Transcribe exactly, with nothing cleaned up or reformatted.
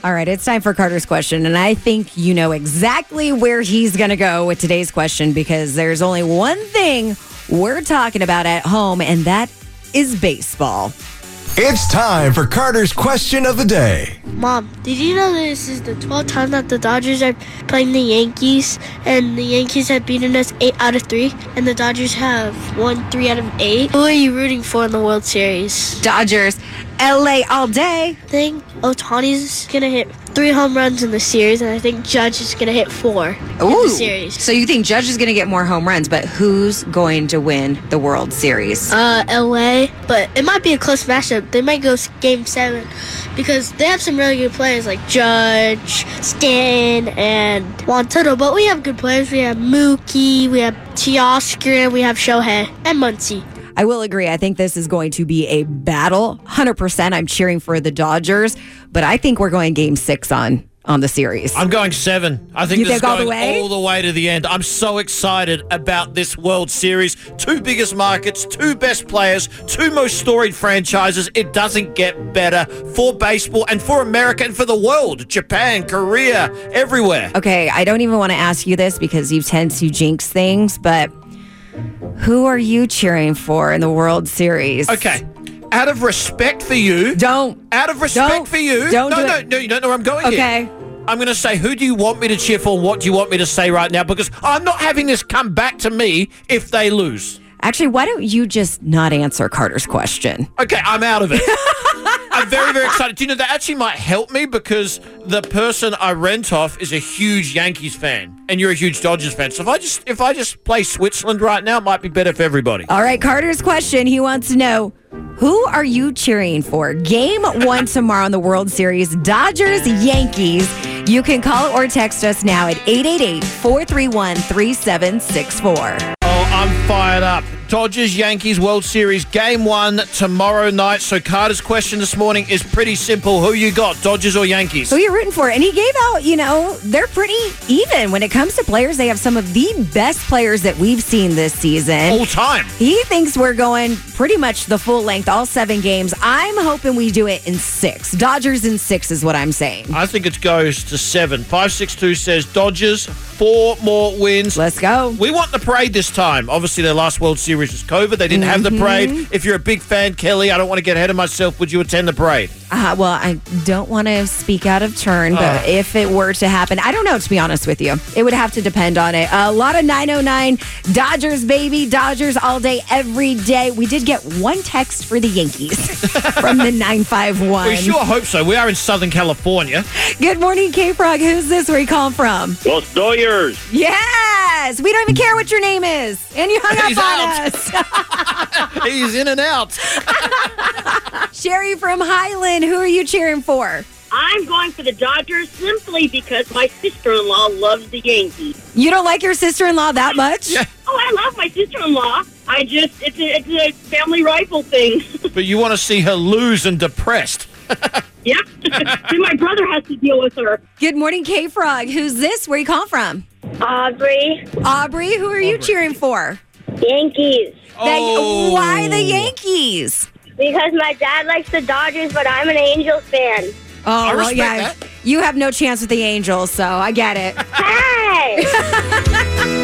All right, it's time for Carter's question, and I think you know exactly where he's going to go with today's question because there's only one thing we're talking about at home, and that is baseball. It's time for Carter's question of the day. Mom, did you know this is the twelfth time that the Dodgers are playing the Yankees, and the Yankees have beaten us eight out of three, and the Dodgers have won three out of eight? Who are you rooting for in the World Series? Dodgers, L A all day. I think Ohtani's going to hit three home runs in the series, and I think Judge is going to hit four in the series. So you think Judge is going to get more home runs, but who's going to win the World Series? Uh, L A, but it might be a close matchup. They might go game seven because they have some really good players like Judge, Stan, and Juan Soto, but we have good players. We have Mookie, we have Teoscar, we have Shohei, and Muncy. I will agree. I think this is going to be a battle. one hundred percent I'm cheering for the Dodgers, but I think we're going game six on, on the series. I'm going seven. I think You this think is all the going way? all the way to the end. I'm so excited about this World Series. Two biggest markets, two best players, two most storied franchises. It doesn't get better for baseball and for America and for the world. Japan, Korea, everywhere. Okay, I don't even want to ask you this because you tend to jinx things, but who are you cheering for in the World Series? Okay. Out of respect for you. Don't. Out of respect Don't. for you. Don't no, do no, it. no, you don't know where I'm going Okay. here. I'm going to say, who do you want me to cheer for and what do you want me to say right now? Because I'm not having this come back to me if they lose. Actually, why don't you just not answer Carter's question? Okay, I'm out of it. I'm very, very excited. Do you know, that actually might help me because the person I rent off is a huge Yankees fan and you're a huge Dodgers fan. So if I just if I just play Switzerland right now, it might be better for everybody. All right, Carter's question. He wants to know, who are you cheering for? Game one tomorrow in the World Series, Dodgers, Yankees. You can call or text us now at eight eight eight, four three one, three seven six four. Oh, I'm fired up. Dodgers, Yankees, World Series, game one tomorrow night. So Carter's question this morning is pretty simple. Who you got, Dodgers or Yankees? Who are you rooting for? And he gave out, you know, they're pretty even. When it comes to players, they have some of the best players that we've seen this season. All time. He thinks we're going pretty much the full length, all seven games. I'm hoping we do it in six. Dodgers in six is what I'm saying. I think it goes to seven. five six two says Dodgers, four more wins. Let's go. We want the parade this time. Obviously, their last World Series was COVID. They didn't have the parade. If you're a big fan, Kelly, I don't want to get ahead of myself. Would you attend the parade? Uh, well, I don't want to speak out of turn, but Oh. if it were to happen, I don't know, to be honest with you. It would have to depend on it. A lot of nine oh nine Dodgers, baby. Dodgers all day, every day. We did get one text for the Yankees from the nine five one. We sure hope so. We are in Southern California. Good morning, K-Frog. Who's this? Where you calling from? Los Dodgers. Yes! We don't even care what your name is. And you hung He's up on out. us. He's in and out. Sherry from Highland, who are you cheering for? I'm going for the Dodgers simply because my sister-in-law loves the Yankees. You don't like your sister-in-law that much? Yeah. Oh, I love my sister-in-law. I just, it's a, it's a family rifle thing. But you want to see her lose and depressed. Yep. Then my brother has to deal with her. Good morning, K-Frog. Who's this? Where you calling from? Aubrey. Aubrey, who are you cheering for? Yankees. They- Oh. why the Yankees? Because my dad likes the Dodgers, but I'm an Angels fan. Oh, I well, respect yeah. that. You have no chance with the Angels, so I get it. Hey!